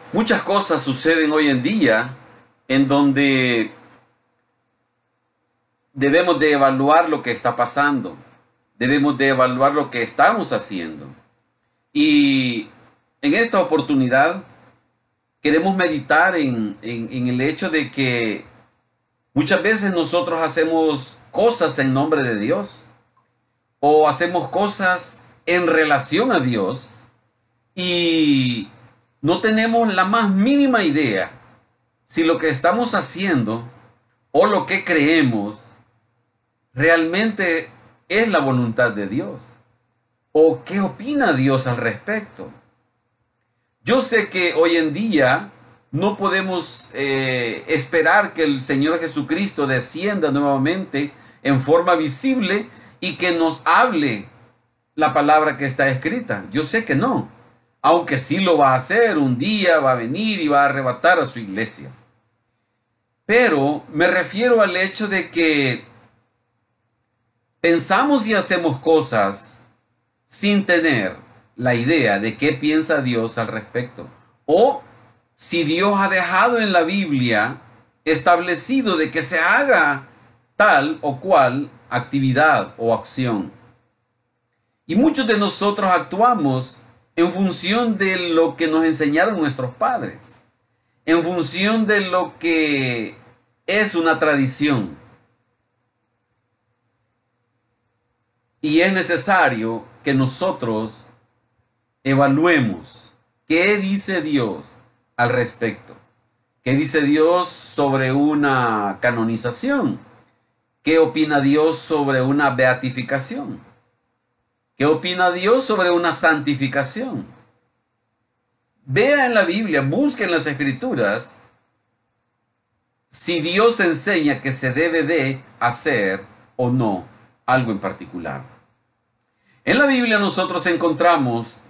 Muchas cosas suceden hoy en día en donde debemos de evaluar lo que está pasando, debemos de evaluar lo que estamos haciendo. Y en esta oportunidad queremos meditar en el hecho de que muchas veces nosotros hacemos cosas en nombre de Dios o hacemos cosas en relación a Dios y no tenemos la más mínima idea si lo que estamos haciendo o lo que creemos realmente es la voluntad de Dios o qué opina Dios al respecto. Yo sé que hoy en día no podemos esperar que el Señor Jesucristo descienda nuevamente en forma visible y que nos hable la palabra que está escrita. Yo sé que no, aunque sí lo va a hacer, un día va a venir y va a arrebatar a su iglesia. Pero me refiero al hecho de que pensamos y hacemos cosas sin tener la idea de qué piensa Dios al respecto. O si Dios ha dejado en la Biblia establecido de que se haga tal o cual actividad o acción. Y muchos de nosotros actuamos en función de lo que nos enseñaron nuestros padres, en función de lo que es una tradición. Y es necesario que nosotros evaluemos qué dice Dios al respecto. ¿Qué dice Dios sobre una canonización? ¿Qué opina Dios sobre una beatificación? ¿Qué opina Dios sobre una santificación? Vea en la Biblia, busque en las Escrituras si Dios enseña que se debe de hacer o no algo en particular. En la Biblia nosotros encontramos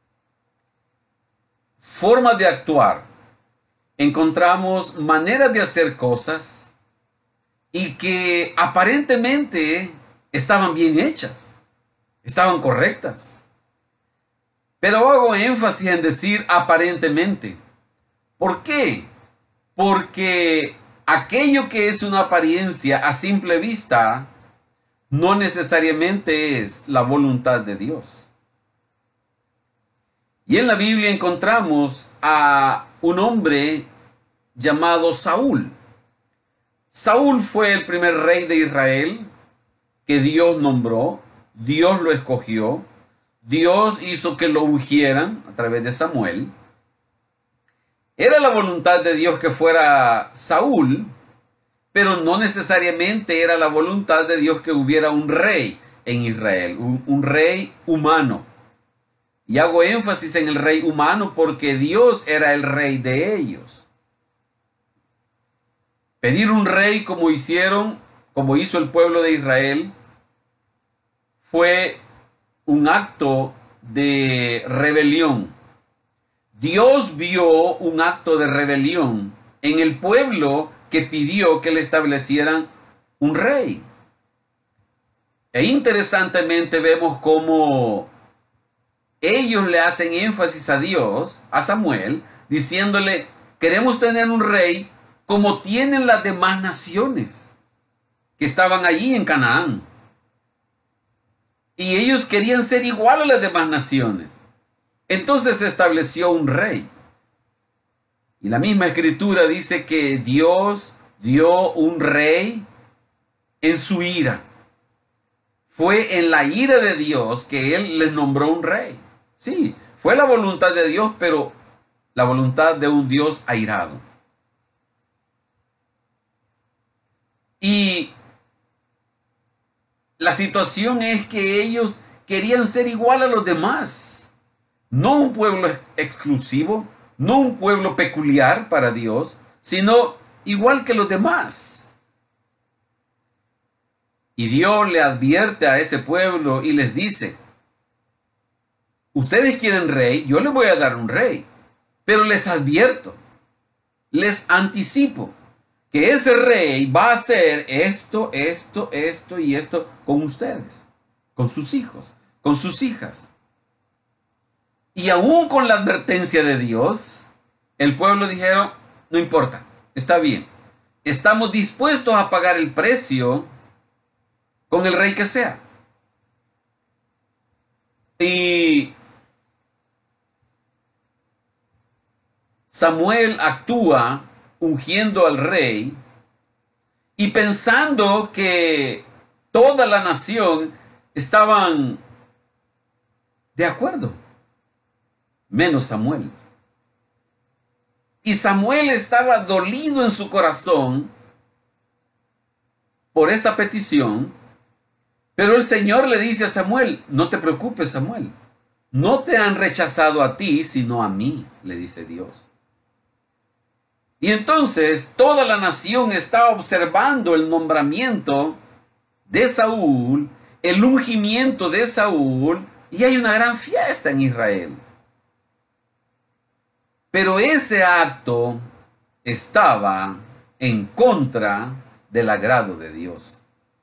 formas de actuar, encontramos maneras de hacer cosas y que aparentemente estaban bien hechas, estaban correctas. Pero hago énfasis en decir aparentemente. ¿Por qué? Porque aquello que es una apariencia a simple vista no necesariamente es la voluntad de Dios. Y en la Biblia encontramos a un hombre llamado Saúl. Saúl fue el primer rey de Israel que Dios nombró, Dios lo escogió, Dios hizo que lo ungieran a través de Samuel. Era la voluntad de Dios que fuera Saúl, pero no necesariamente era la voluntad de Dios que hubiera un rey en Israel, un rey humano. Y hago énfasis en el rey humano porque Dios era el rey de ellos. Pedir un rey como hizo el pueblo de Israel, fue un acto de rebelión. Dios vio un acto de rebelión en el pueblo que pidió que le establecieran un rey. E interesantemente vemos cómo ellos le hacen énfasis a Dios, a Samuel, diciéndole, queremos tener un rey como tienen las demás naciones que estaban allí en Canaán. Y ellos querían ser igual a las demás naciones. Entonces se estableció un rey. Y la misma escritura dice que Dios dio un rey en su ira. Fue en la ira de Dios que Él les nombró un rey. Sí, fue la voluntad de Dios, pero la voluntad de un Dios airado. Y la situación es que ellos querían ser igual a los demás. No un pueblo exclusivo, no un pueblo peculiar para Dios, sino igual que los demás. Y Dios le advierte a ese pueblo y les dice, ustedes quieren rey, yo les voy a dar un rey, pero les advierto, les anticipo, que ese rey va a hacer esto y esto con ustedes, con sus hijos, con sus hijas. Y aún con la advertencia de Dios, el pueblo dijeron, no importa, está bien. Estamos dispuestos a pagar el precio con el rey que sea. Y Samuel actúa ungiendo al rey y pensando que toda la nación estaban de acuerdo, menos Samuel. Y Samuel estaba dolido en su corazón por esta petición, pero el Señor le dice a Samuel, no te preocupes, Samuel, no te han rechazado a ti, sino a mí, le dice Dios. Y entonces toda la nación está observando el nombramiento de Saúl, el ungimiento de Saúl, y hay una gran fiesta en Israel. Pero ese acto estaba en contra del agrado de Dios.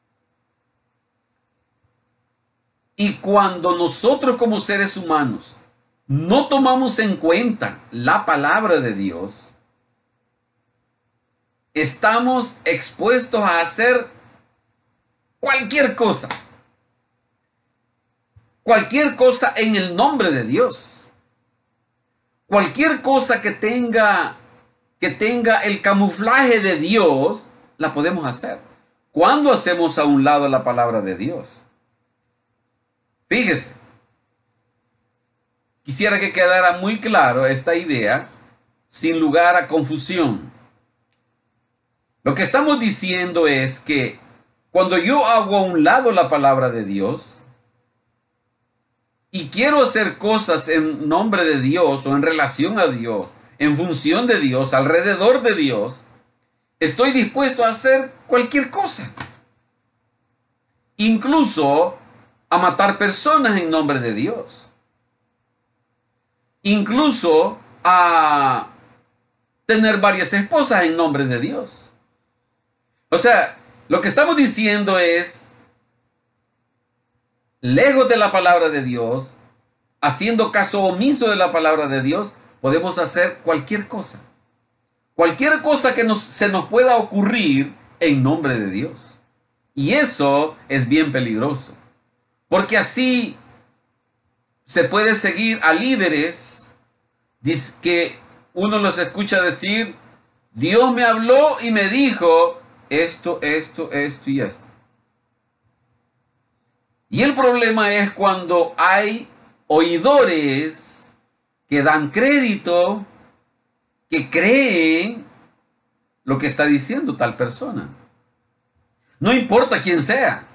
Y cuando nosotros como seres humanos no tomamos en cuenta la palabra de Dios, estamos expuestos a hacer cualquier cosa en el nombre de Dios, cualquier cosa que tenga el camuflaje de Dios, la podemos hacer. ¿Cuándo hacemos a un lado la palabra de Dios? Fíjese, quisiera que quedara muy claro esta idea, sin lugar a confusión. Lo que estamos diciendo es que cuando yo hago a un lado la palabra de Dios y quiero hacer cosas en nombre de Dios o en relación a Dios, en función de Dios, alrededor de Dios, estoy dispuesto a hacer cualquier cosa. Incluso a matar personas en nombre de Dios. Incluso a tener varias esposas en nombre de Dios. O sea, lo que estamos diciendo es, lejos de la palabra de Dios, haciendo caso omiso de la palabra de Dios, podemos hacer cualquier cosa. Cualquier cosa que se nos pueda ocurrir en nombre de Dios. Y eso es bien peligroso. Porque así se puede seguir a líderes que uno los escucha decir, Dios me habló y me dijo esto y esto. Y el problema es cuando hay oidores que dan crédito, que creen lo que está diciendo tal persona. No importa quién sea.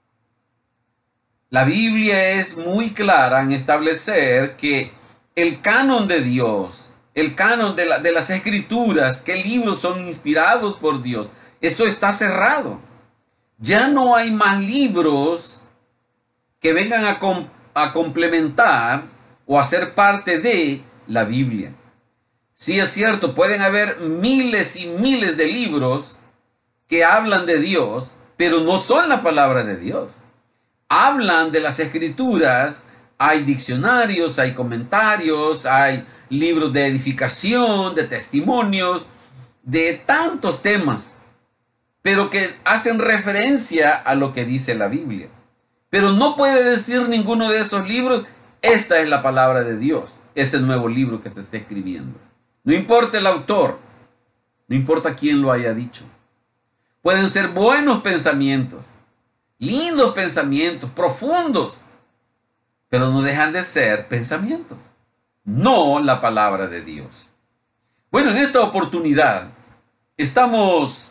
La Biblia es muy clara en establecer que el canon de Dios, el canon de las escrituras, qué libros son inspirados por Dios, eso está cerrado. Ya no hay más libros que vengan a complementar o a ser parte de la Biblia. Sí es cierto, pueden haber miles y miles de libros que hablan de Dios, pero no son la palabra de Dios. Hablan de las escrituras, hay diccionarios, hay comentarios, hay libros de edificación, de testimonios, de tantos temas, pero que hacen referencia a lo que dice la Biblia. Pero no puede decir ninguno de esos libros, esta es la palabra de Dios, ese nuevo libro que se está escribiendo. No importa el autor, no importa quién lo haya dicho. Pueden ser buenos pensamientos, lindos pensamientos, profundos, pero no dejan de ser pensamientos, no la palabra de Dios. Bueno, en esta oportunidad estamos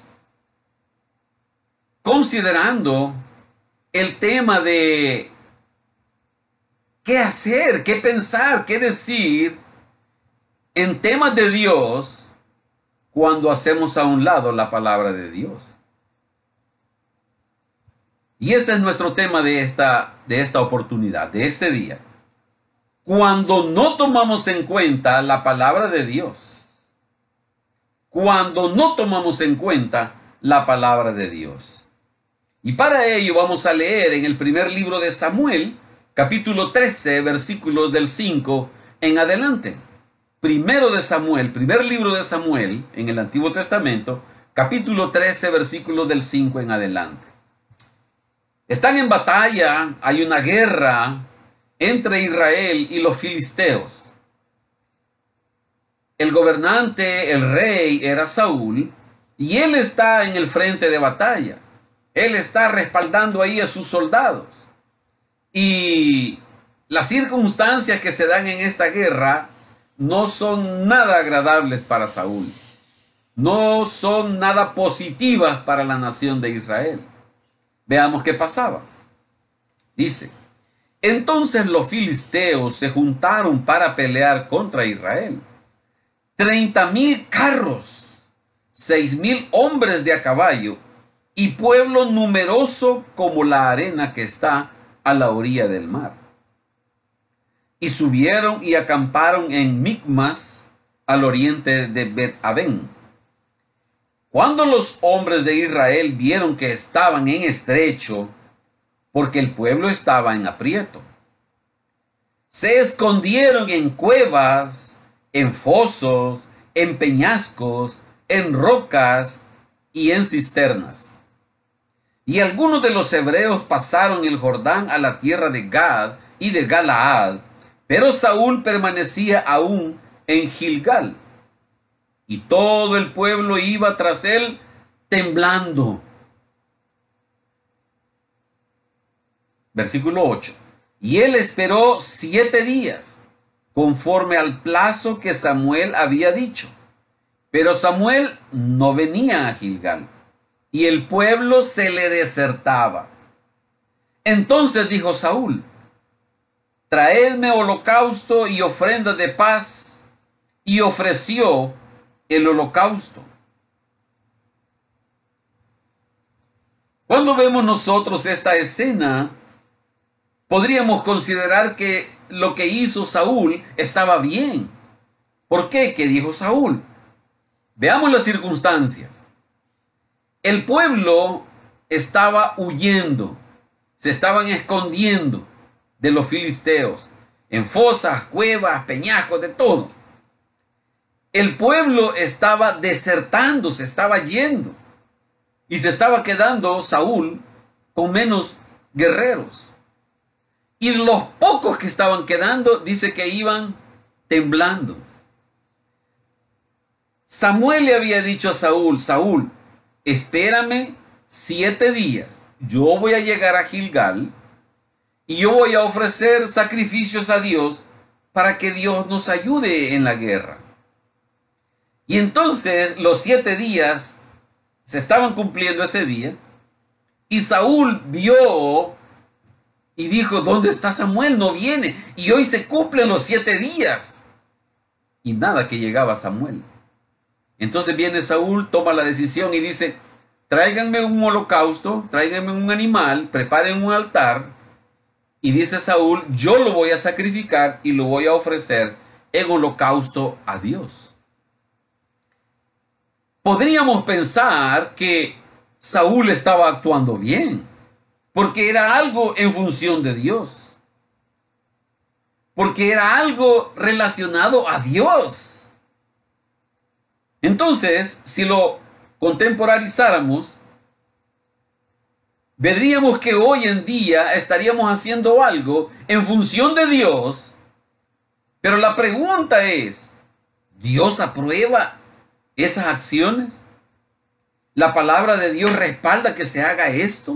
considerando el tema de qué hacer, qué pensar, qué decir en temas de Dios cuando hacemos a un lado la palabra de Dios. Y ese es nuestro tema de esta oportunidad, de este día. Cuando no tomamos en cuenta la palabra de Dios. Cuando no tomamos en cuenta la palabra de Dios. Y para ello vamos a leer en el primer libro de Samuel, capítulo 13, versículos del 5 en adelante. primero de Samuel, primer libro de Samuel en el Antiguo Testamento, capítulo 13, versículos del 5 en adelante. Están en batalla, hay una guerra entre Israel y los filisteos. El gobernante, el rey, era Saúl, y él está en el frente de batalla. Él está respaldando ahí a sus soldados. Y las circunstancias que se dan en esta guerra no son nada agradables para Saúl. No son nada positivas para la nación de Israel. Veamos qué pasaba. Dice: entonces los filisteos se juntaron para pelear contra Israel. 30,000 carros, 6,000 hombres de a caballo y pueblo numeroso como la arena que está a la orilla del mar. Y subieron y acamparon en Micmas, al oriente de Bet-Aven. Cuando los hombres de Israel vieron que estaban en estrecho, porque el pueblo estaba en aprieto, se escondieron en cuevas, en fosos, en peñascos, en rocas y en cisternas. Y algunos de los hebreos pasaron el Jordán a la tierra de Gad y de Galaad, pero Saúl permanecía aún en Gilgal. Y todo el pueblo iba tras él temblando. Versículo 8. Y él esperó 7 días, conforme al plazo que Samuel había dicho. Pero Samuel no venía a Gilgal, y el pueblo se le desertaba. Entonces dijo Saúl: traedme holocausto y ofrenda de paz. Y ofreció el holocausto. Cuando vemos nosotros esta escena, podríamos considerar que lo que hizo Saúl estaba bien. ¿Por qué? ¿Qué dijo Saúl? Veamos las circunstancias. El pueblo estaba huyendo, se estaban escondiendo de los filisteos, en fosas, cuevas, peñascos, de todo. El pueblo estaba desertando, se estaba yendo, y se estaba quedando Saúl con menos guerreros. Y los pocos que estaban quedando, dice que iban temblando. Samuel le había dicho a Saúl: Saúl, espérame 7 días, yo voy a llegar a Gilgal y yo voy a ofrecer sacrificios a Dios para que Dios nos ayude en la guerra. Y entonces los 7 días se estaban cumpliendo ese día, y Saúl vio y dijo: ¿dónde está Samuel? No viene. Y hoy se cumplen los 7 días. Y nada que llegaba Samuel. Entonces viene Saúl, toma la decisión y dice: tráiganme un holocausto, tráiganme un animal, preparen un altar. Y dice Saúl: yo lo voy a sacrificar y lo voy a ofrecer en holocausto a Dios. Podríamos pensar que Saúl estaba actuando bien, porque era algo en función de Dios, porque era algo relacionado a Dios. Entonces, si lo contemporizáramos, veríamos que hoy en día estaríamos haciendo algo en función de Dios, pero la pregunta es: ¿Dios aprueba esas acciones? ¿La palabra de Dios respalda que se haga esto?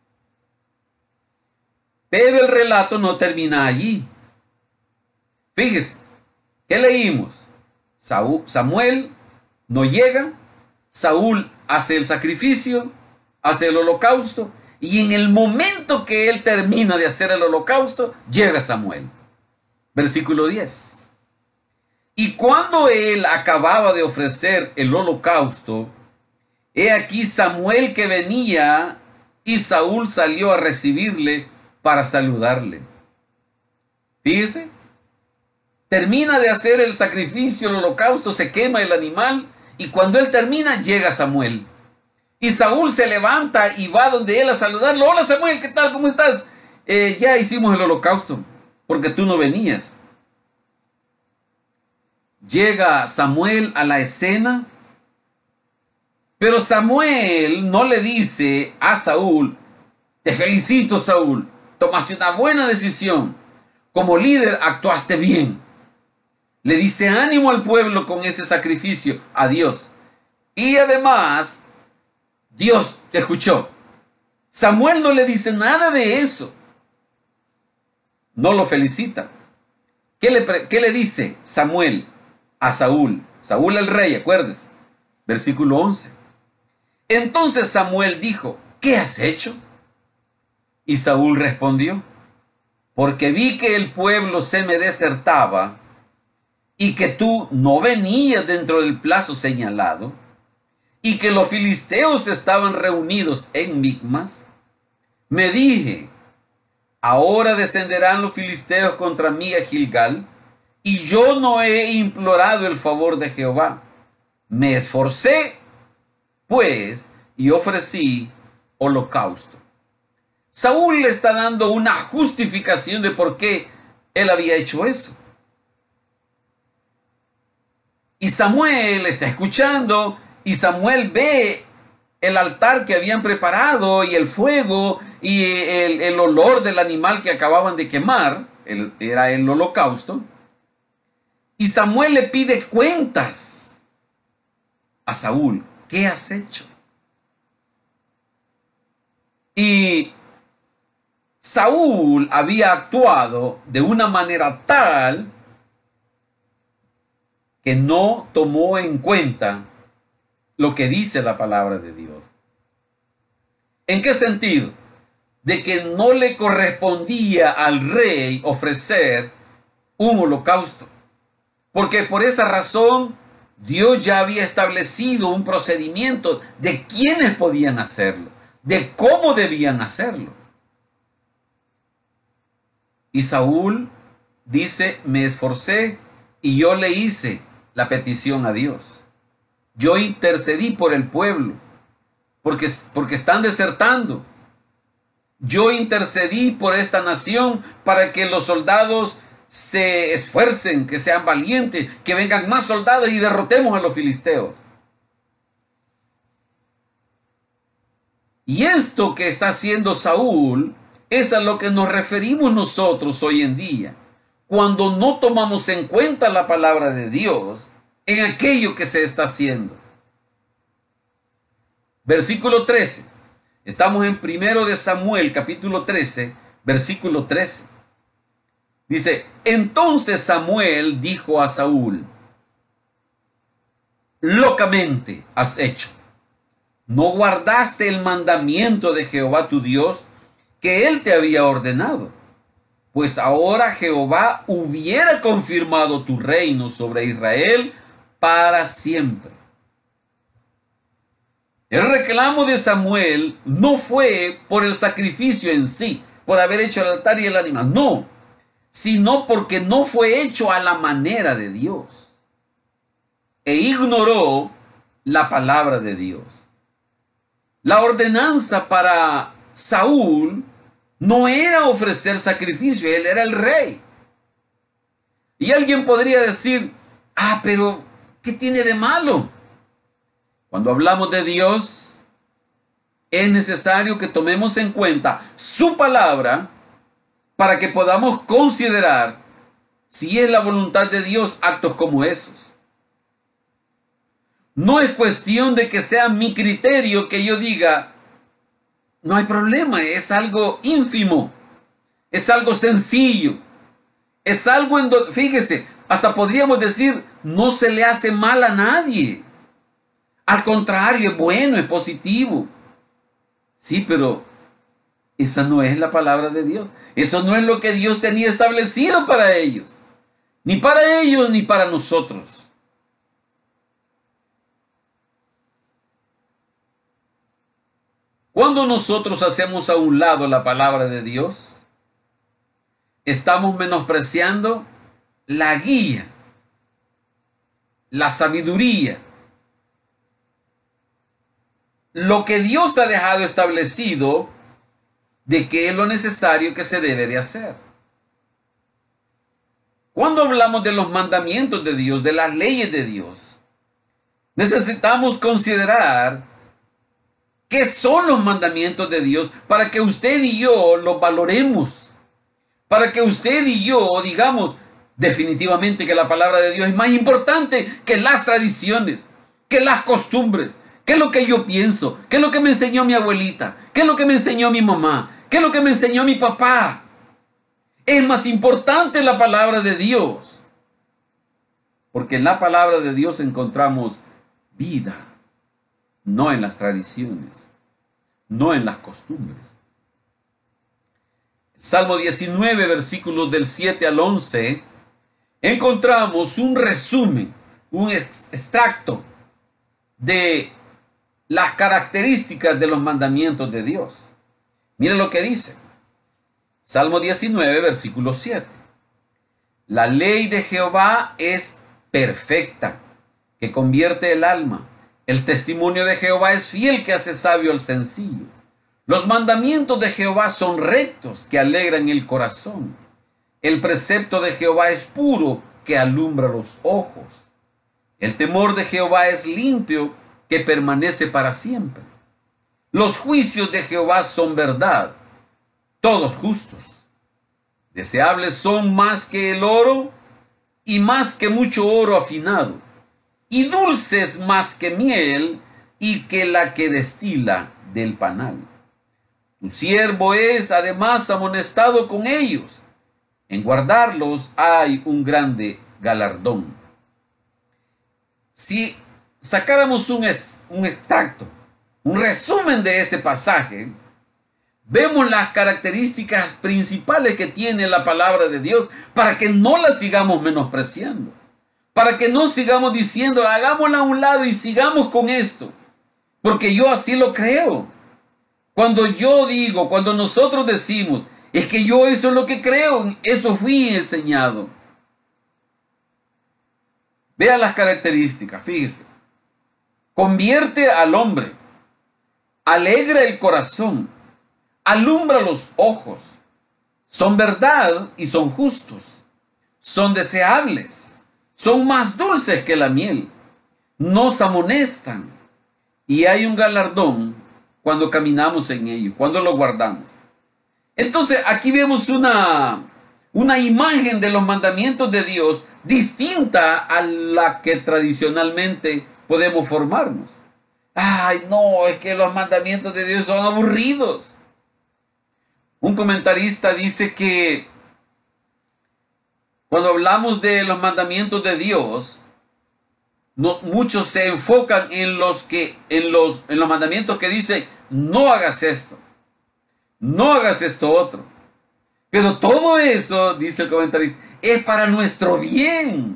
Pero el relato no termina allí. Fíjese, ¿qué leímos? Samuel no llega, Saúl hace el sacrificio, hace el holocausto, y en el momento que él termina de hacer el holocausto, llega Samuel. Versículo 10. Y cuando él acababa de ofrecer el holocausto, he aquí Samuel que venía, y Saúl salió a recibirle para saludarle. Fíjese, termina de hacer el sacrificio, el holocausto, se quema el animal, y cuando él termina, llega Samuel. Y Saúl se levanta y va donde él a saludarlo. Hola Samuel, ¿qué tal? ¿Cómo estás? Ya hicimos el holocausto, porque tú no venías. llega Samuel a la escena, pero Samuel no le dice a Saúl: te felicito, Saúl, tomaste una buena decisión, como líder actuaste bien, le diste ánimo al pueblo con ese sacrificio a Dios, y además Dios te escuchó. Samuel no le dice nada de eso, no lo felicita. ¿Qué le dice Samuel a Saúl? Saúl el rey, acuérdese, versículo 11. Entonces Samuel dijo: ¿qué has hecho? Y Saúl respondió: porque vi que el pueblo se me desertaba y que tú no venías dentro del plazo señalado y que los filisteos estaban reunidos en Micmas. Me dije: ahora descenderán los filisteos contra mí a Gilgal, y yo no he implorado el favor de Jehová. Me esforcé, pues, y ofrecí holocausto. Saúl le está dando una justificación de por qué él había hecho eso. Y Samuel está escuchando, y Samuel ve el altar que habían preparado y el fuego y el olor del animal que acababan de quemar, era el holocausto. Y Samuel le pide cuentas a Saúl: ¿qué has hecho? Y Saúl había actuado de una manera tal que no tomó en cuenta lo que dice la palabra de Dios. ¿En qué sentido? De que no le correspondía al rey ofrecer un holocausto, porque por esa razón Dios ya había establecido un procedimiento de quiénes podían hacerlo, de cómo debían hacerlo. Y Saúl dice: me esforcé y yo le hice la petición a Dios. Yo intercedí por el pueblo, porque están desertando. Yo intercedí por esta nación para que los soldados se esfuercen, que sean valientes, que vengan más soldados y derrotemos a los filisteos. Y esto que está haciendo Saúl es a lo que nos referimos nosotros hoy en día, cuando no tomamos en cuenta la palabra de Dios en aquello que se está haciendo. Versículo 13. Estamos en 1 de Samuel, capítulo 13, versículo 13. Dice: entonces Samuel dijo a Saúl: locamente has hecho. No guardaste el mandamiento de Jehová tu Dios, que él te había ordenado. Pues ahora Jehová hubiera confirmado tu reino sobre Israel para siempre. El reclamo de Samuel no fue por el sacrificio en sí, por haber hecho el altar y el animal, no, sino porque no fue hecho a la manera de Dios e ignoró la palabra de Dios. La ordenanza para Saúl no era ofrecer sacrificio, él era el rey. Y alguien podría decir: pero ¿qué tiene de malo? Cuando hablamos de Dios, es necesario que tomemos en cuenta su palabra para que podamos considerar si es la voluntad de Dios actos como esos. No es cuestión de que sea mi criterio que yo diga: no hay problema, es algo ínfimo, es algo sencillo, es algo en donde, fíjese, hasta podríamos decir, no se le hace mal a nadie. Al contrario, es bueno, es positivo. Sí, pero esa no es la palabra de Dios. Eso no es lo que Dios tenía establecido para ellos. Ni para ellos, ni para nosotros. Cuando nosotros hacemos a un lado la palabra de Dios, estamos menospreciando la guía, la sabiduría, lo que Dios ha dejado establecido de qué es lo necesario que se debe de hacer. Cuando hablamos de los mandamientos de Dios, de las leyes de Dios, necesitamos considerar qué son los mandamientos de Dios para que usted y yo los valoremos, para que usted y yo digamos definitivamente que la palabra de Dios es más importante que las tradiciones, que las costumbres, que lo que yo pienso, que lo que me enseñó mi abuelita, que lo que me enseñó mi mamá, que lo que me enseñó mi papá. Es más importante la palabra de Dios, porque en la palabra de Dios encontramos vida, no en las tradiciones, no en las costumbres. El Salmo 19, versículos del 7 al 11, encontramos un resumen, un extracto de las características de los mandamientos de Dios. Miren lo que dice. Salmo 19, versículo 7. La ley de Jehová es perfecta, que convierte el alma. El testimonio de Jehová es fiel, que hace sabio al sencillo. Los mandamientos de Jehová son rectos, que alegran el corazón. El precepto de Jehová es puro, que alumbra los ojos. El temor de Jehová es limpio, que permanece para siempre. Los juicios de Jehová son verdad, todos justos. Deseables son más que el oro y más que mucho oro afinado, y dulces más que miel y que la que destila del panal. Tu siervo es además amonestado con ellos. En guardarlos hay un grande galardón. Si sacáramos un extracto, un resumen de este pasaje, vemos las características principales que tiene la palabra de Dios para que no la sigamos menospreciando, para que no sigamos diciendo, hagámosla a un lado y sigamos con esto, porque yo así lo creo. Cuando yo digo, cuando nosotros decimos, es que yo eso es lo que creo, eso fui enseñado. Vea las características, fíjese. Convierte al hombre, alegra el corazón, alumbra los ojos, son verdad y son justos, son deseables, son más dulces que la miel, nos amonestan y hay un galardón cuando caminamos en ellos, cuando lo guardamos. Entonces aquí vemos una imagen de los mandamientos de Dios distinta a la que tradicionalmente podemos formarnos. Ay, no, es que los mandamientos de Dios son aburridos. Un comentarista dice que cuando hablamos de los mandamientos de Dios, muchos se enfocan en los mandamientos que dicen, no hagas esto, no hagas esto otro. Pero todo eso, dice el comentarista, es para nuestro bien.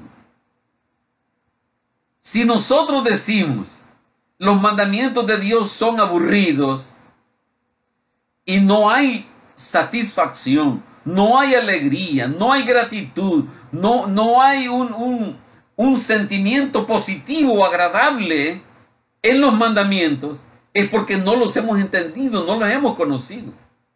Si nosotros decimos, los mandamientos de Dios son aburridos y no hay satisfacción, no hay alegría, no hay gratitud, no hay un sentimiento positivo, agradable en los mandamientos, es porque no los hemos entendido, no los hemos conocido.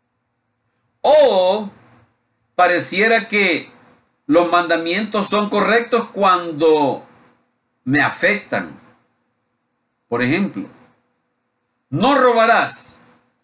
O pareciera que los mandamientos son correctos cuando me afectan. Por ejemplo, no robarás.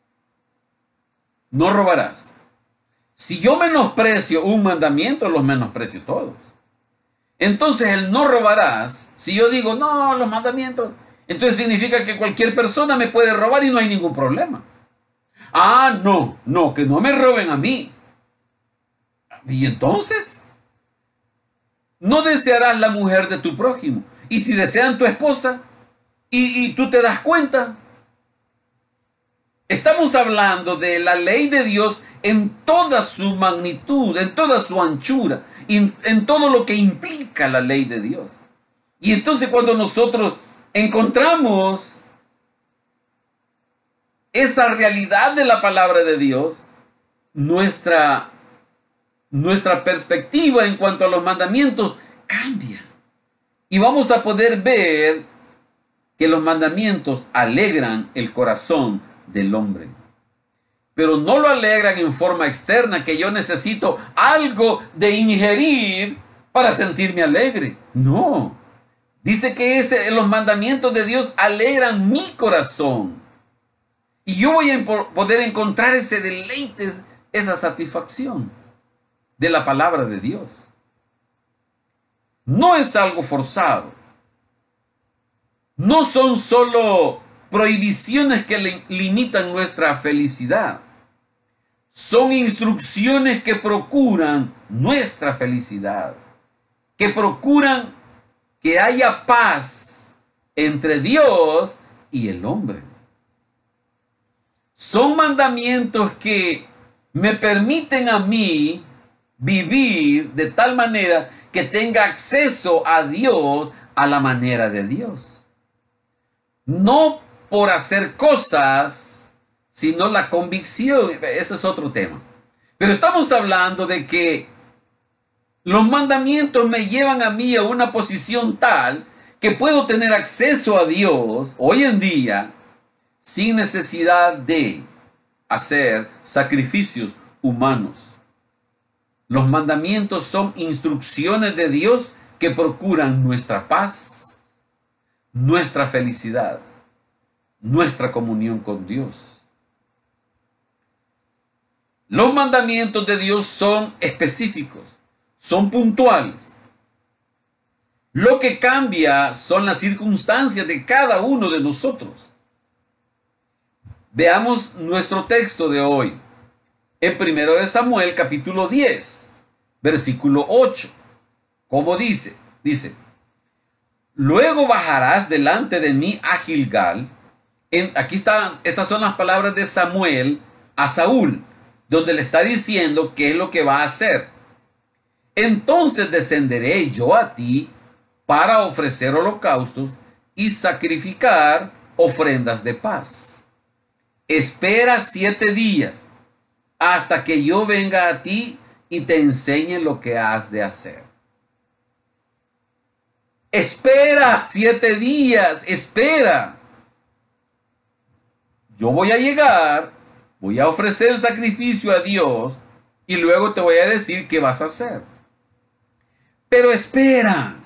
No robarás. Si yo menosprecio un mandamiento, los menosprecio todos. Entonces el no robarás, si yo digo, no, los mandamientos, entonces significa que cualquier persona me puede robar y no hay ningún problema. Ah, no, que no me roben a mí. Y entonces, no desearás la mujer de tu prójimo. Y si desean tu esposa, y tú te das cuenta. Estamos hablando de la ley de Dios en toda su magnitud, en toda su anchura, en todo lo que implica la ley de Dios. Y entonces cuando nosotros encontramos esa realidad de la palabra de Dios, nuestra perspectiva en cuanto a los mandamientos cambia. Y vamos a poder ver que los mandamientos alegran el corazón del hombre. Pero no lo alegran en forma externa, que yo necesito algo de ingerir para sentirme alegre. No. Dice que los mandamientos de Dios alegran mi corazón. Y yo voy a poder encontrar ese deleite, esa satisfacción de la palabra de Dios. No es algo forzado. No son solo prohibiciones que limitan nuestra felicidad. Son instrucciones que procuran nuestra felicidad, que procuran que haya paz entre Dios y el hombre. Son mandamientos que me permiten a mí vivir de tal manera que tenga acceso a Dios a la manera de Dios. No por hacer cosas, sino la convicción. Ese es otro tema. Pero estamos hablando de que los mandamientos me llevan a mí a una posición tal que puedo tener acceso a Dios hoy en día sin necesidad de hacer sacrificios humanos. Los mandamientos son instrucciones de Dios que procuran nuestra paz, nuestra felicidad, nuestra comunión con Dios. Los mandamientos de Dios son específicos, son puntuales. Lo que cambia son las circunstancias de cada uno de nosotros. Veamos nuestro texto de hoy. En 1 Samuel capítulo 10, versículo 8. ¿Cómo dice? Dice: luego bajarás delante de mí a Gilgal. Estas son las palabras de Samuel a Saúl, donde le está diciendo qué es lo que va a hacer. Entonces descenderé yo a ti para ofrecer holocaustos y sacrificar ofrendas de paz. Espera 7 días hasta que yo venga a ti y te enseñe lo que has de hacer. Espera 7 días, espera. Yo voy a llegar, voy a ofrecer el sacrificio a Dios y luego te voy a decir qué vas a hacer. Pero espera.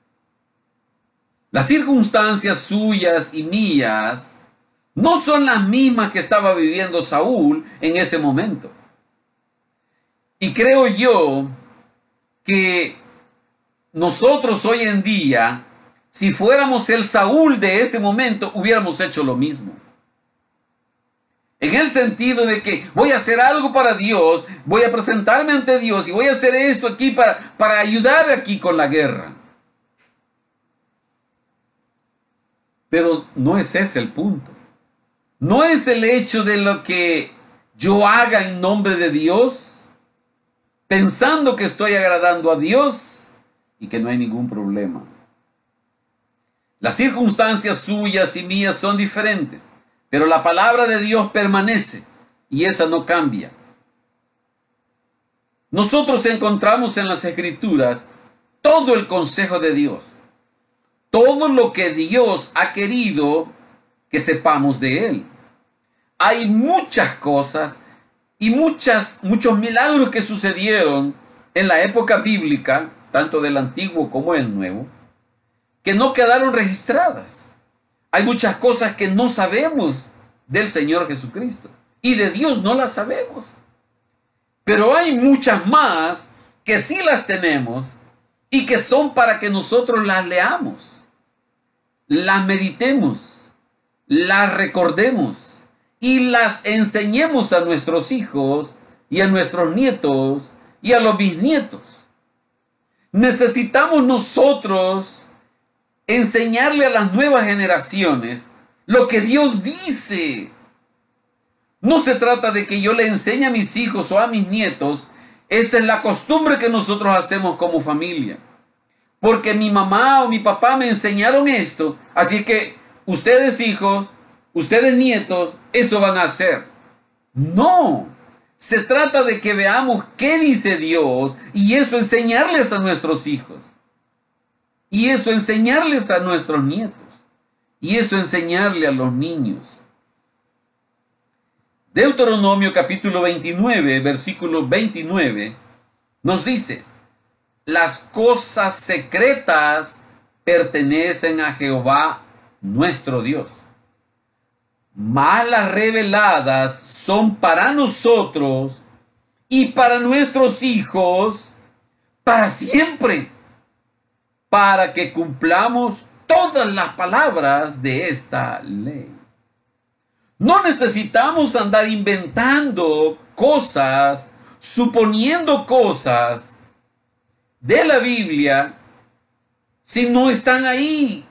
Las circunstancias suyas y mías no son las mismas que estaba viviendo Saúl en ese momento. Y creo yo que nosotros hoy en día, si fuéramos el Saúl de ese momento, hubiéramos hecho lo mismo. En el sentido de que voy a hacer algo para Dios, voy a presentarme ante Dios y voy a hacer esto aquí para ayudar aquí con la guerra. Pero no es ese el punto. No es el hecho de lo que yo haga en nombre de Dios, pensando que estoy agradando a Dios y que no hay ningún problema. Las circunstancias suyas y mías son diferentes, pero la palabra de Dios permanece y esa no cambia. Nosotros encontramos en las Escrituras todo el consejo de Dios, todo lo que Dios ha querido que sepamos de Él. Hay muchas cosas y muchos milagros que sucedieron en la época bíblica, tanto del Antiguo como del Nuevo, que no quedaron registradas. Hay muchas cosas que no sabemos del Señor Jesucristo y de Dios no las sabemos. Pero hay muchas más que sí las tenemos y que son para que nosotros las leamos, las meditemos, las recordemos y las enseñemos a nuestros hijos y a nuestros nietos y a los bisnietos. Necesitamos nosotros enseñarle a las nuevas generaciones lo que Dios dice. No se trata de que yo le enseñe a mis hijos o a mis nietos. Esta es la costumbre que nosotros hacemos como familia. Porque mi mamá o mi papá me enseñaron esto, así que ustedes hijos, ustedes nietos, eso van a hacer. No, se trata de que veamos qué dice Dios y eso enseñarles a nuestros hijos. Y eso enseñarles a nuestros nietos. Y eso enseñarle a los niños. Deuteronomio capítulo 29, versículo 29, nos dice: las cosas secretas pertenecen a Jehová nuestro Dios, mas las reveladas son para nosotros y para nuestros hijos para siempre, para que cumplamos todas las palabras de esta ley. No necesitamos andar inventando cosas, suponiendo cosas de la Biblia si no están ahí.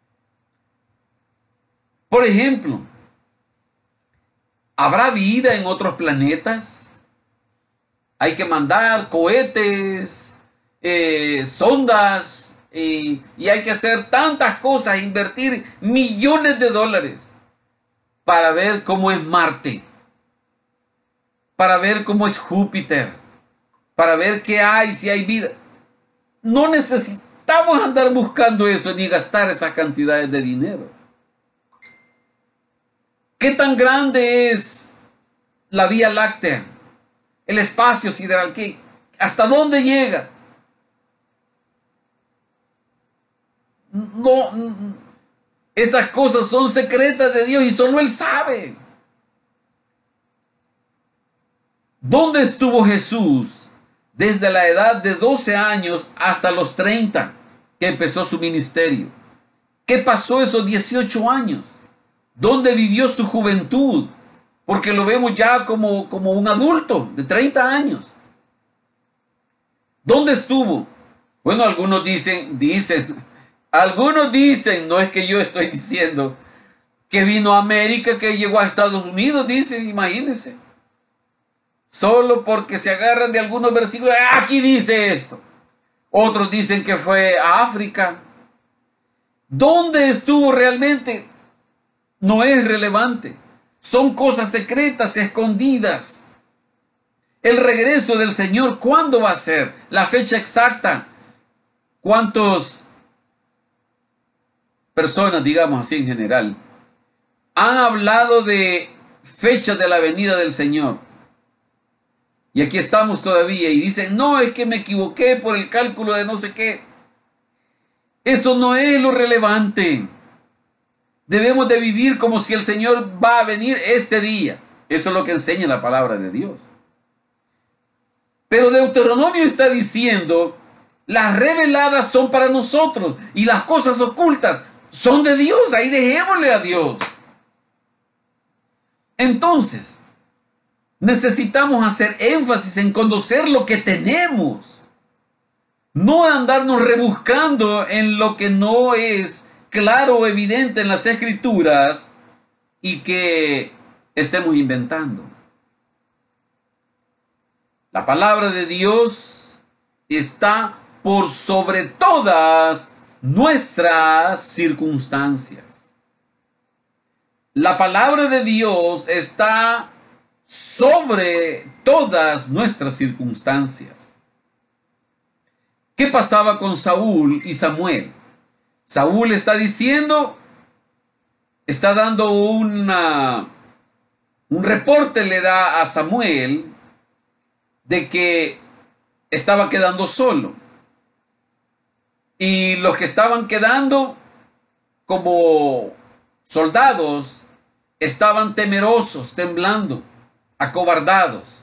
Por ejemplo, ¿habrá vida en otros planetas? Hay que mandar cohetes, sondas, y hay que hacer tantas cosas, invertir millones de dólares para ver cómo es Marte, para ver cómo es Júpiter, para ver qué hay, si hay vida. No necesitamos andar buscando eso ni gastar esas cantidades de dinero. ¿Qué tan grande es la Vía Láctea? El espacio sideral, ¿hasta dónde llega? No, esas cosas son secretas de Dios y solo Él sabe. ¿Dónde estuvo Jesús desde la edad de 12 años hasta los 30 que empezó su ministerio? ¿Qué pasó esos 18 años? ¿Dónde vivió su juventud? Porque lo vemos ya como un adulto de 30 años. ¿Dónde estuvo? Bueno, algunos dicen, no es que yo estoy diciendo, que vino a América, que llegó a Estados Unidos, dicen, imagínense. Solo porque se agarran de algunos versículos, aquí dice esto. Otros dicen que fue a África. ¿Dónde estuvo realmente? No es relevante. Son cosas secretas, escondidas. El regreso del Señor, ¿cuándo va a ser? La fecha exacta. ¿Cuántas personas, digamos así en general, han hablado de fechas de la venida del Señor? Y aquí estamos todavía y dicen, no, es que me equivoqué por el cálculo de no sé qué. Eso no es lo relevante. Debemos de vivir como si el Señor va a venir este día. Eso es lo que enseña la palabra de Dios. Pero Deuteronomio está diciendo, las reveladas son para nosotros y las cosas ocultas son de Dios. Ahí dejémosle a Dios. Entonces, necesitamos hacer énfasis en conocer lo que tenemos. No andarnos rebuscando en lo que no es claro o evidente en las Escrituras y que estemos inventando. La palabra de Dios está por sobre todas nuestras circunstancias. La palabra de Dios está sobre todas nuestras circunstancias. ¿Qué pasaba con Saúl y Samuel? Saúl está diciendo, está dando un reporte, le da a Samuel de que estaba quedando solo. Y los que estaban quedando como soldados estaban temerosos, temblando, acobardados.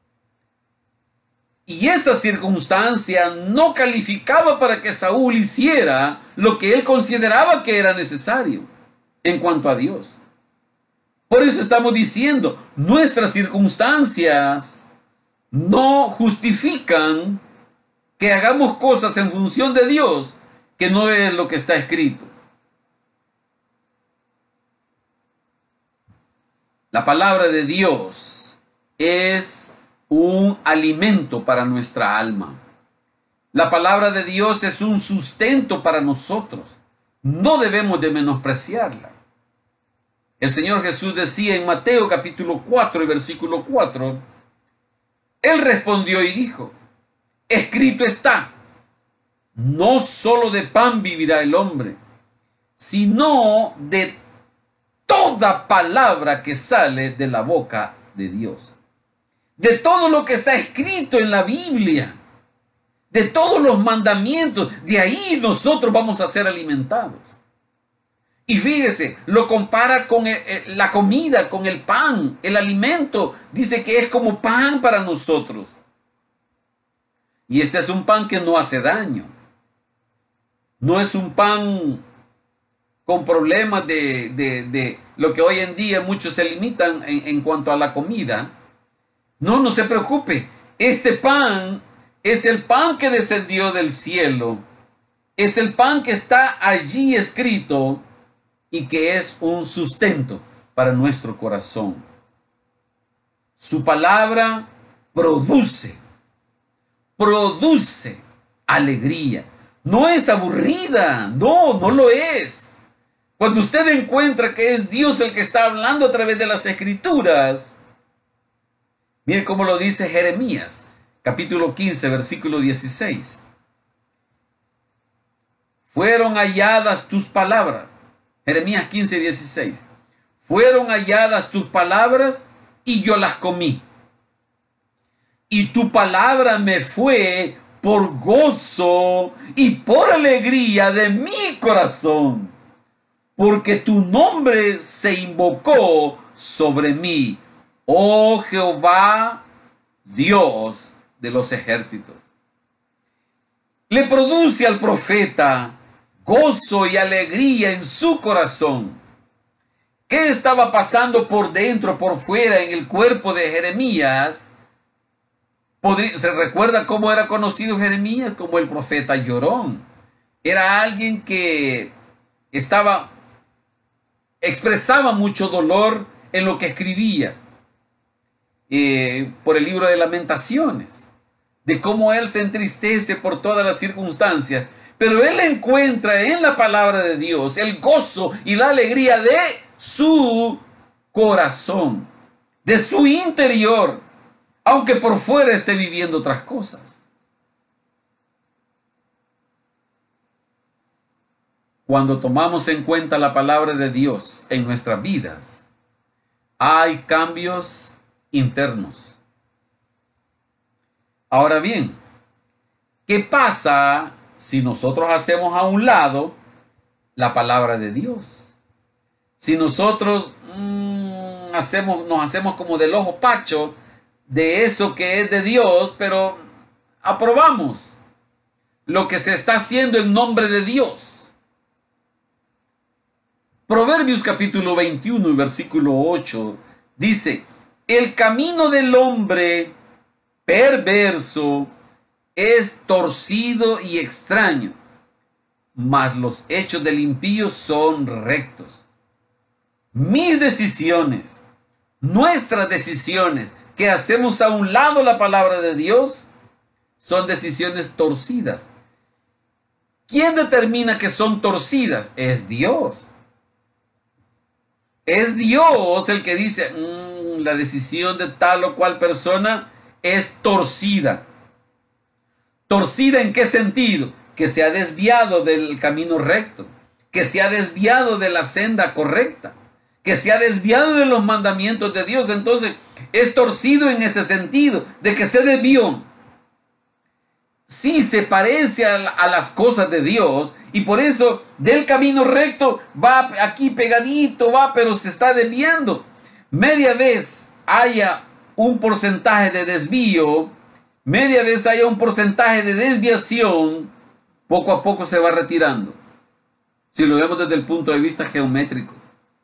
Y esa circunstancia no calificaba para que Saúl hiciera lo que él consideraba que era necesario en cuanto a Dios. Por eso estamos diciendo, nuestras circunstancias no justifican que hagamos cosas en función de Dios, que no es lo que está escrito. La palabra de Dios es un alimento para nuestra alma. La palabra de Dios es un sustento para nosotros. No debemos de menospreciarla. El Señor Jesús decía en Mateo capítulo 4 y versículo 4, Él respondió y dijo, escrito está, no solo de pan vivirá el hombre, sino de toda palabra que sale de la boca de Dios. De todo lo que está escrito en la Biblia, de todos los mandamientos. De ahí nosotros vamos a ser alimentados. Y fíjese, lo compara con la comida, con el pan, el alimento. Dice que es como pan para nosotros. Y este es un pan que no hace daño. No es un pan con problemas de lo que hoy en día muchos se limitan en cuanto a la comida. No, no se preocupe. Este pan es el pan que descendió del cielo. Es el pan que está allí escrito y que es un sustento para nuestro corazón. Su palabra produce alegría. No es aburrida, no lo es. Cuando usted encuentra que es Dios el que está hablando a través de las Escrituras, mire cómo lo dice Jeremías, capítulo 15, versículo 16. Fueron halladas tus palabras. Jeremías 15, 16. Fueron halladas tus palabras y yo las comí. Y tu palabra me fue por gozo y por alegría de mi corazón, porque tu nombre se invocó sobre mí, oh Jehová, Dios de los ejércitos. Le produce al profeta gozo y alegría en su corazón. ¿Qué estaba pasando por dentro, por fuera, en el cuerpo de Jeremías? ¿Se recuerda cómo era conocido Jeremías? Como el profeta llorón. Era alguien que expresaba mucho dolor en lo que escribía. Por el libro de Lamentaciones, de cómo él se entristece por todas las circunstancias, pero él encuentra en la palabra de Dios el gozo y la alegría de su corazón, de su interior, aunque por fuera esté viviendo otras cosas. Cuando tomamos en cuenta la palabra de Dios en nuestras vidas, hay cambios internos. Ahora bien, ¿qué pasa si nosotros hacemos a un lado la palabra de Dios? Si nosotros nos hacemos como del ojo pacho de eso que es de Dios, pero aprobamos lo que se está haciendo en nombre de Dios. Proverbios capítulo 21, versículo 8 dice: el camino del hombre perverso es torcido y extraño, mas los hechos del impío son rectos. Mis decisiones, nuestras decisiones, que hacemos a un lado la palabra de Dios, son decisiones torcidas. ¿Quién determina que son torcidas? Es Dios. Es Dios el que dice, la decisión de tal o cual persona es torcida. ¿Torcida en qué sentido? Que se ha desviado del camino recto, que se ha desviado de la senda correcta, que se ha desviado de los mandamientos de Dios. Entonces es torcido en ese sentido, de que se desvió. Sí se parece a las cosas de Dios, y por eso del camino recto va aquí pegadito, pero se está desviando. Media vez haya un porcentaje de desvío, media vez haya un porcentaje de desviación, poco a poco se va retirando. Si lo vemos desde el punto de vista geométrico.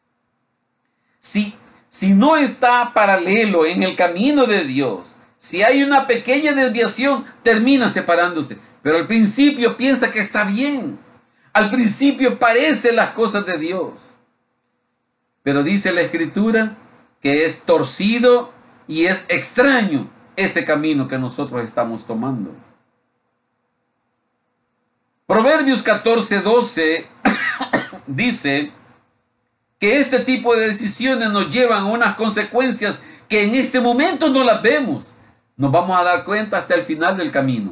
Si no está paralelo en el camino de Dios, si hay una pequeña desviación, termina separándose. Pero al principio piensa que está bien. Al principio parece las cosas de Dios. Pero dice la Escritura que es torcido y es extraño ese camino que nosotros estamos tomando. Proverbios 14:12 dice que este tipo de decisiones nos llevan a unas consecuencias que en este momento no las vemos. Nos vamos a dar cuenta hasta el final del camino.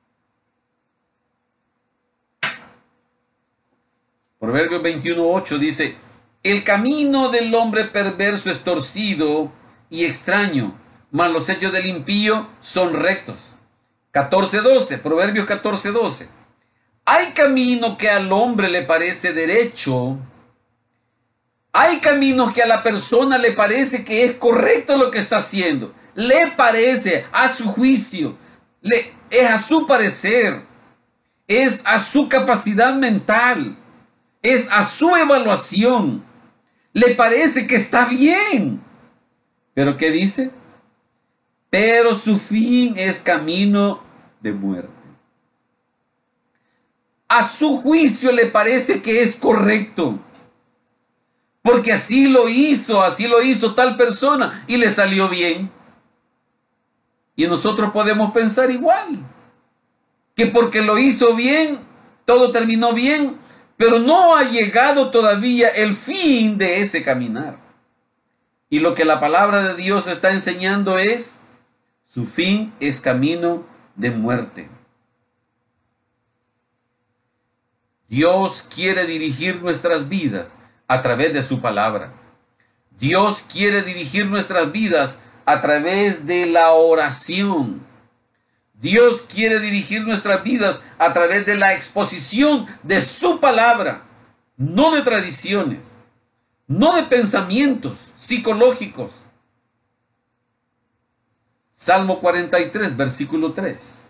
Proverbios 21:8 dice: el camino del hombre perverso es torcido y extraño, mas los hechos del impío son rectos. 14:12, Proverbios 14:12. Hay camino que al hombre le parece derecho. Hay caminos que a la persona le parece que es correcto lo que está haciendo. Le parece a su juicio, es a su parecer, es a su capacidad mental, es a su evaluación. Le parece que está bien. ¿Pero qué dice? Pero su fin es camino de muerte. A su juicio le parece que es correcto. Porque así lo hizo tal persona y le salió bien. Y nosotros podemos pensar igual. Que porque lo hizo bien, todo terminó bien, pero no ha llegado todavía el fin de ese caminar. Y lo que la palabra de Dios está enseñando es, su fin es camino de muerte. Dios quiere dirigir nuestras vidas a través de su palabra. Dios quiere dirigir nuestras vidas a través de la oración. Dios quiere dirigir nuestras vidas a través de la exposición de su palabra, no de tradiciones, no de pensamientos psicológicos. Salmo 43, versículo 3.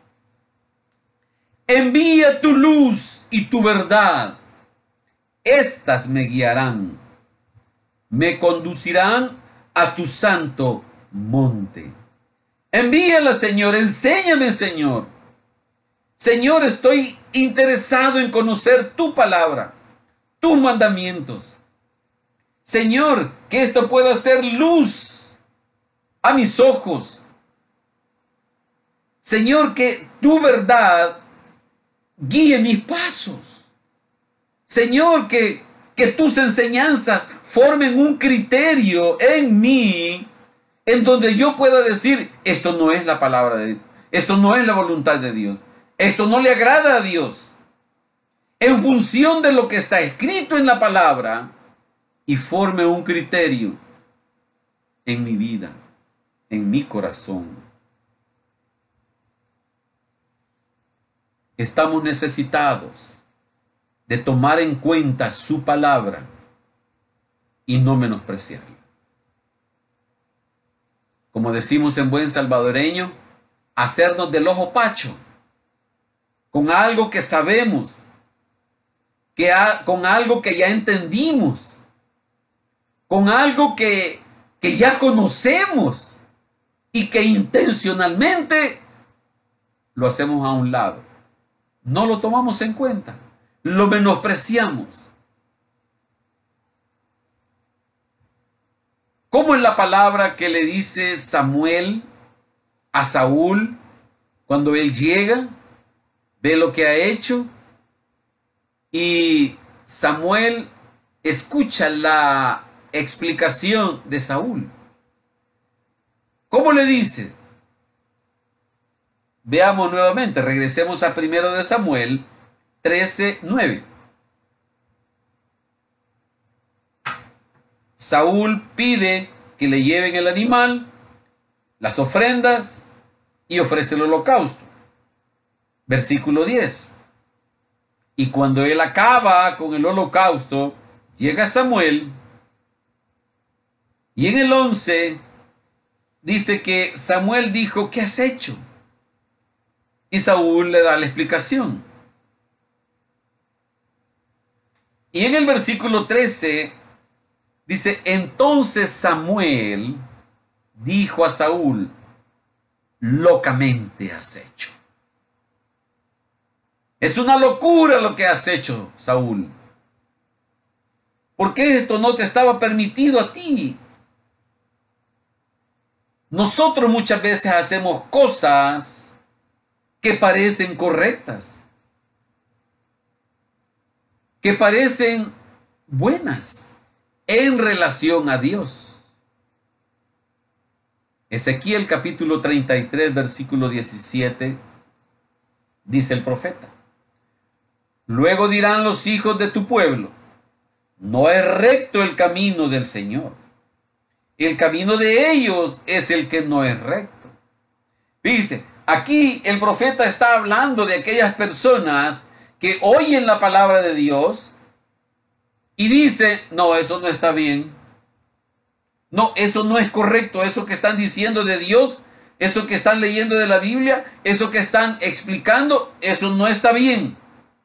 Envía tu luz y tu verdad. Estas me guiarán, me conducirán a tu santo monte. Envíala, Señor, enséñame, Señor. Señor, estoy interesado en conocer tu palabra, tus mandamientos. Señor, que esto pueda ser luz a mis ojos. Señor, que tu verdad guíe mis pasos. Señor, que tus enseñanzas formen un criterio en mí, en donde yo pueda decir, esto no es la palabra de Dios, esto no es la voluntad de Dios, esto no le agrada a Dios. En función de lo que está escrito en la palabra, y forme un criterio en mi vida, en mi corazón. Estamos necesitados de tomar en cuenta su palabra y no menospreciarla. Como decimos en buen salvadoreño, hacernos del ojo pacho con algo que sabemos, con algo que ya entendimos, con algo que ya conocemos y que intencionalmente lo hacemos a un lado. No lo tomamos en cuenta, lo menospreciamos. ¿Cómo es la palabra que le dice Samuel a Saúl cuando él llega, ve lo que ha hecho y Samuel escucha la explicación de Saúl? ¿Cómo le dice? Veamos nuevamente, regresemos a 1 de Samuel 13:9. Saúl pide que le lleven el animal, las ofrendas y ofrece el holocausto. Versículo 10. Y cuando él acaba con el holocausto, llega Samuel y en el 11 dice que Samuel dijo, ¿qué has hecho? Y Saúl le da la explicación. Y en el versículo 13 dice, entonces Samuel dijo a Saúl, locamente has hecho. Es una locura lo que has hecho, Saúl. Porque esto no te estaba permitido a ti. Nosotros muchas veces hacemos cosas que parecen correctas, que parecen buenas en relación a Dios. Ezequiel capítulo 33, versículo 17, dice el profeta. Luego dirán los hijos de tu pueblo, no es recto el camino del Señor. El camino de ellos es el que no es recto. Dice, Aquí el profeta está hablando de aquellas personas que oyen la palabra de Dios y dicen, no, eso no está bien. No, eso no es correcto. Eso que están diciendo de Dios, eso que están leyendo de la Biblia, eso que están explicando, eso no está bien.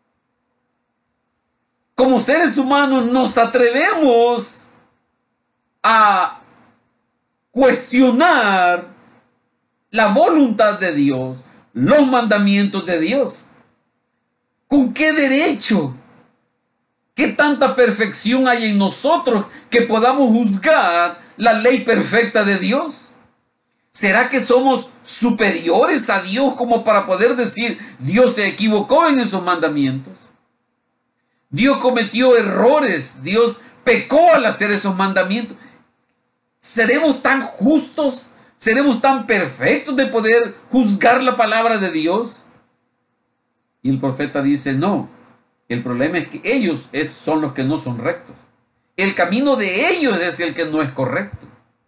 Como seres humanos nos atrevemos a cuestionar la voluntad de Dios, los mandamientos de Dios. ¿Con qué derecho? ¿Qué tanta perfección hay en nosotros que podamos juzgar la ley perfecta de Dios? ¿Será que somos superiores a Dios como para poder decir Dios se equivocó en esos mandamientos? Dios cometió errores, Dios pecó al hacer esos mandamientos. ¿Seremos tan justos? ¿Seremos tan perfectos de poder juzgar la palabra de Dios? Y el profeta dice, no, el problema es que ellos son los que no son rectos. El camino de ellos es el que no es correcto.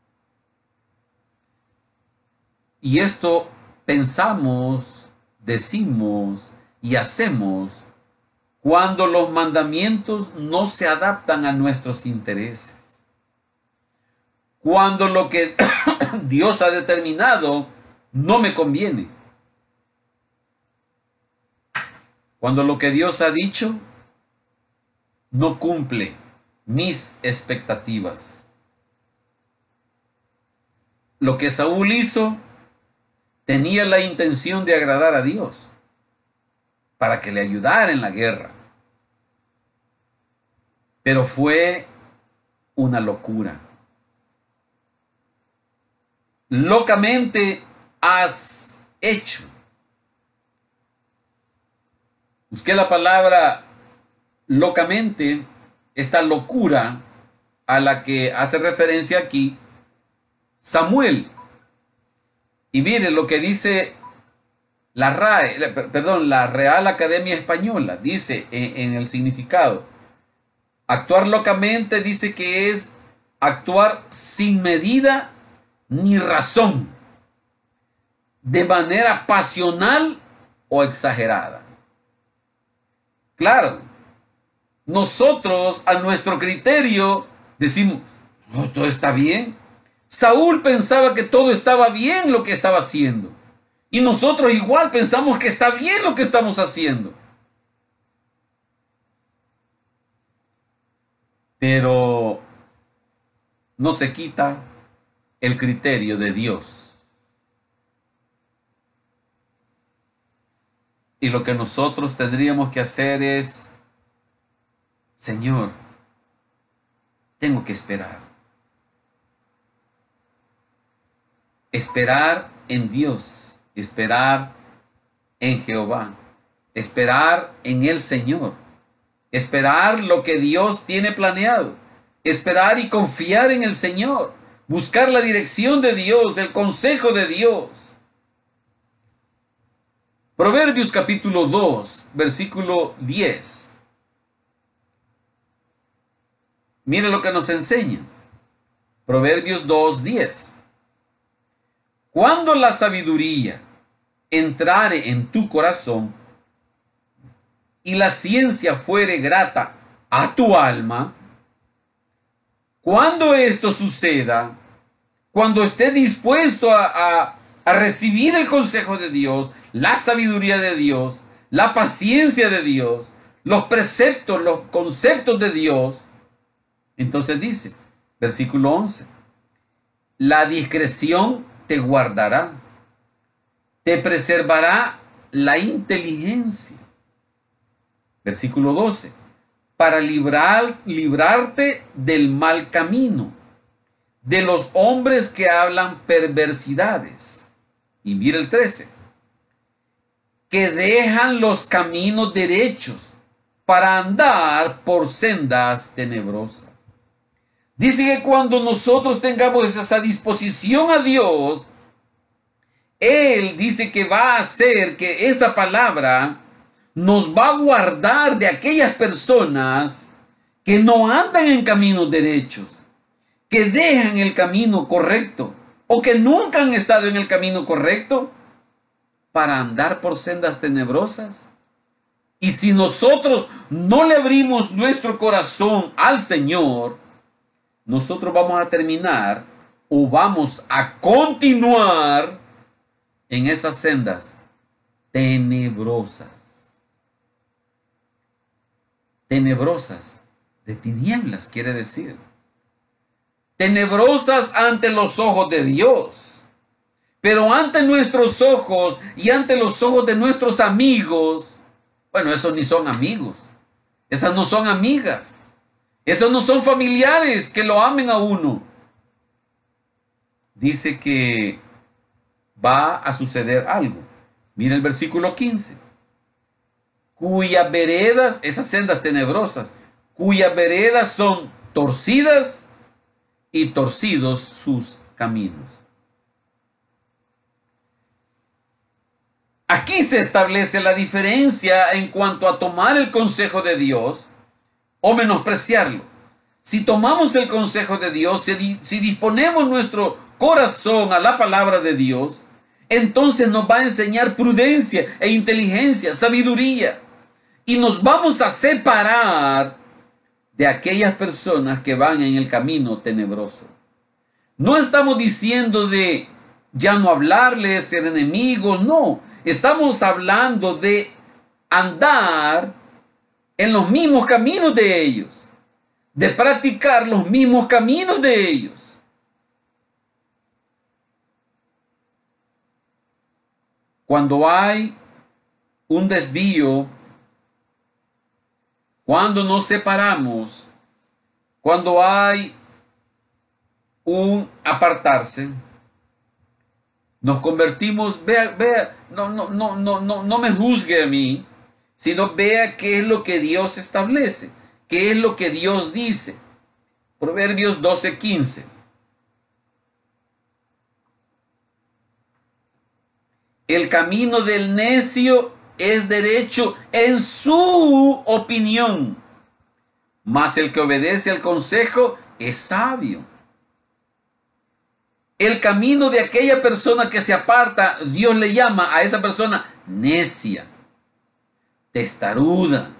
Y esto pensamos, decimos y hacemos cuando los mandamientos no se adaptan a nuestros intereses. Cuando lo que Dios ha determinado no me conviene. Cuando lo que Dios ha dicho no cumple mis expectativas. Lo que Saúl hizo tenía la intención de agradar a Dios para que le ayudara en la guerra. Pero fue una locura. Locamente has hecho. Busqué la palabra locamente, esta locura a la que hace referencia aquí Samuel. Y mire lo que dice la Real Academia Española, dice en el significado. Actuar locamente dice que es actuar sin medida ni razón, de manera pasional o exagerada. Claro, nosotros a nuestro criterio decimos, no, todo está bien. Saúl pensaba que todo estaba bien lo que estaba haciendo. Y nosotros igual pensamos que está bien lo que estamos haciendo. Pero no se quita el criterio de Dios. Y lo que nosotros tendríamos que hacer es, Señor, tengo que esperar. Esperar en Dios, esperar en Jehová, esperar en el Señor, esperar lo que Dios tiene planeado, esperar y confiar en el Señor, buscar la dirección de Dios, el consejo de Dios. Proverbios capítulo 2, versículo 10. Mire lo que nos enseña. Proverbios 2, 10. Cuando la sabiduría entrare en tu corazón y la ciencia fuere grata a tu alma, cuando esto suceda, cuando esté dispuesto a recibir el consejo de Dios, la sabiduría de Dios, la paciencia de Dios, los preceptos, los conceptos de Dios, entonces dice, versículo 11, la discreción te guardará, te preservará la inteligencia. Versículo 12, para librarte del mal camino, de los hombres que hablan perversidades. Y mira el 13, que dejan los caminos derechos para andar por sendas tenebrosas. Dice que cuando nosotros tengamos esa disposición a Dios, Él dice que va a hacer que esa palabra nos va a guardar de aquellas personas que no andan en caminos derechos, que dejan el camino correcto o que nunca han estado en el camino correcto. para andar por sendas tenebrosas? Y si nosotros no le abrimos nuestro corazón al Señor, nosotros vamos a terminar o vamos a continuar en esas sendas tenebrosas. Tenebrosas, de tinieblas quiere decir. Tenebrosas ante los ojos de Dios. Pero ante nuestros ojos y ante los ojos de nuestros amigos, bueno, esos ni son amigos. Esas no son amigas. Esos no son familiares que lo amen a uno. Dice que va a suceder algo. Mira el versículo 15. Cuyas veredas, esas sendas tenebrosas, cuyas veredas son torcidas y torcidos sus caminos. Aquí se establece la diferencia en cuanto a tomar el consejo de Dios o menospreciarlo. Si tomamos el consejo de Dios, si disponemos nuestro corazón a la palabra de Dios, entonces nos va a enseñar prudencia e inteligencia, sabiduría. Y nos vamos a separar de aquellas personas que van en el camino tenebroso. No estamos diciendo de ya no hablarles, ser enemigos, no. Estamos hablando de andar en los mismos caminos de ellos, de practicar los mismos caminos de ellos. Cuando hay un desvío, cuando nos separamos, cuando hay un apartarse, nos convertimos, vea, no me juzgue a mí, sino vea qué es lo que Dios establece, qué es lo que Dios dice. Proverbios 12:15. El camino del necio es derecho en su opinión, mas el que obedece al consejo es sabio. El camino de aquella persona que se aparta, Dios le llama a esa persona necia, testaruda.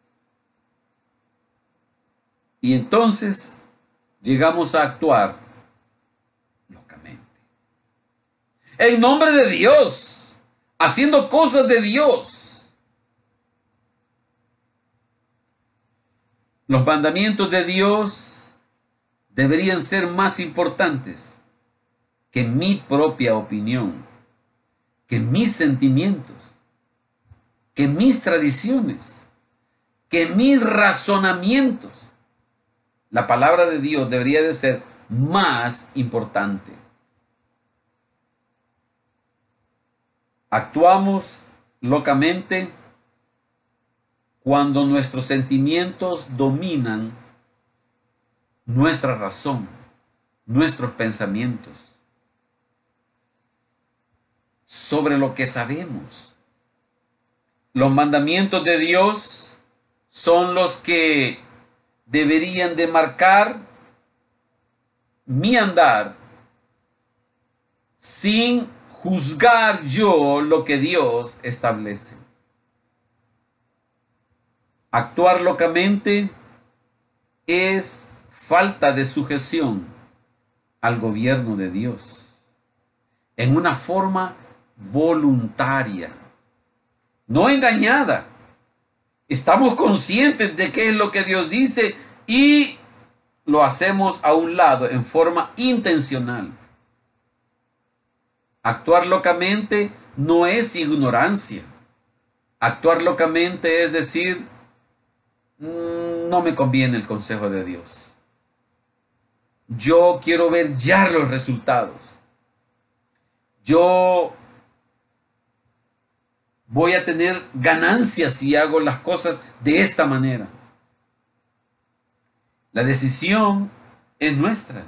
Y entonces llegamos a actuar locamente. En nombre de Dios, haciendo cosas de Dios. Los mandamientos de Dios deberían ser más importantes que mi propia opinión, que mis sentimientos, que mis tradiciones, que mis razonamientos. La palabra de Dios debería de ser más importante. Actuamos locamente cuando nuestros sentimientos dominan nuestra razón, nuestros pensamientos, sobre lo que sabemos. Los mandamientos de Dios son los que deberían de marcar mi andar sin juzgar yo lo que Dios establece. Actuar locamente es falta de sujeción al gobierno de Dios en una forma voluntaria, no engañada. Estamos conscientes de qué es lo que Dios dice y lo hacemos a un lado en forma intencional. Actuar locamente no es ignorancia. Actuar locamente es decir, no me conviene el consejo de Dios. Yo quiero ver ya los resultados. Yo voy a tener ganancias si hago las cosas de esta manera. La decisión es nuestra.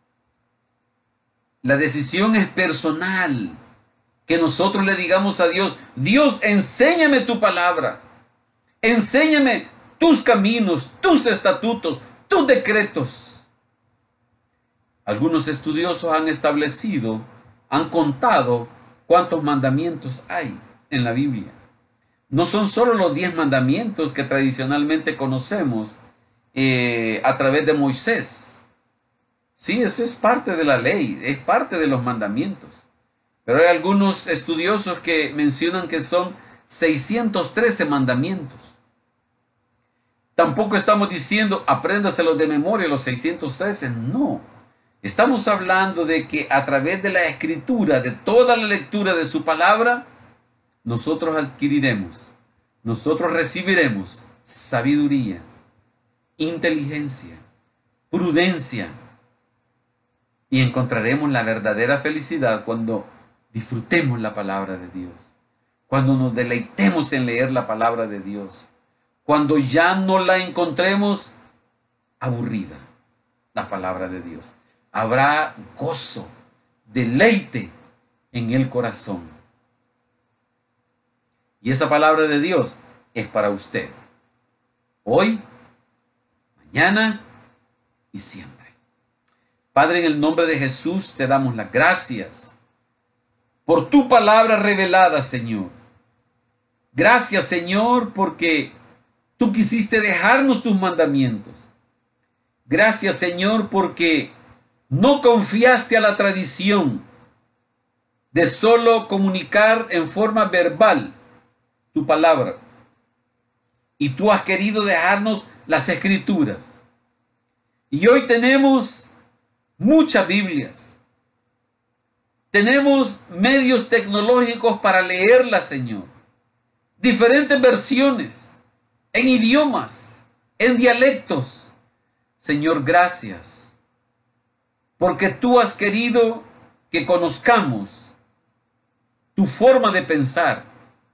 La decisión es personal. Que nosotros le digamos a Dios, Dios, enséñame tu palabra. Enséñame tus caminos, tus estatutos, tus decretos. Algunos estudiosos han establecido, han contado ¿Cuántos mandamientos hay en la Biblia? No son solo los 10 mandamientos que tradicionalmente conocemos a través de Moisés. Sí, eso es parte de la ley, es parte de los mandamientos. Pero hay algunos estudiosos que mencionan que son 613 mandamientos. Tampoco estamos diciendo apréndaselos de memoria los 613, no. Estamos hablando de que a través de la escritura, de toda la lectura de su palabra, nosotros adquiriremos, nosotros recibiremos sabiduría, inteligencia, prudencia, y encontraremos la verdadera felicidad cuando disfrutemos la palabra de Dios, cuando nos deleitemos en leer la palabra de Dios, cuando ya no la encontremos aburrida, la palabra de Dios. Habrá gozo, deleite en el corazón. Y esa palabra de Dios es para usted. Hoy, mañana y siempre. Padre, en el nombre de Jesús te damos las gracias por tu palabra revelada, Señor. Gracias, Señor, porque tú quisiste dejarnos tus mandamientos. Gracias, Señor, porque no confiaste a la tradición de solo comunicar en forma verbal tu palabra. Y tú has querido dejarnos las escrituras. Y hoy tenemos muchas Biblias. Tenemos medios tecnológicos para leerlas, Señor. Diferentes versiones, en idiomas, en dialectos. Señor, gracias. Porque tú has querido que conozcamos tu forma de pensar.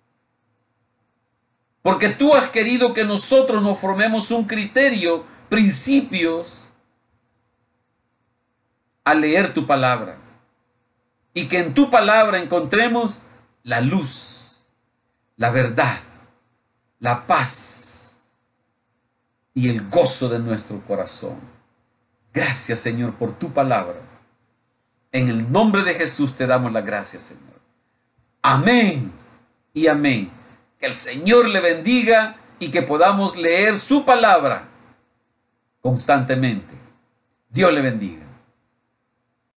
Porque tú has querido que nosotros nos formemos un criterio, principios, al leer tu palabra. Y que en tu palabra encontremos la luz, la verdad, la paz y el gozo de nuestro corazón. Gracias, Señor, por tu palabra. En el nombre de Jesús te damos las gracias, Señor. Amén y amén. Que el Señor le bendiga y que podamos leer su palabra constantemente. Dios le bendiga.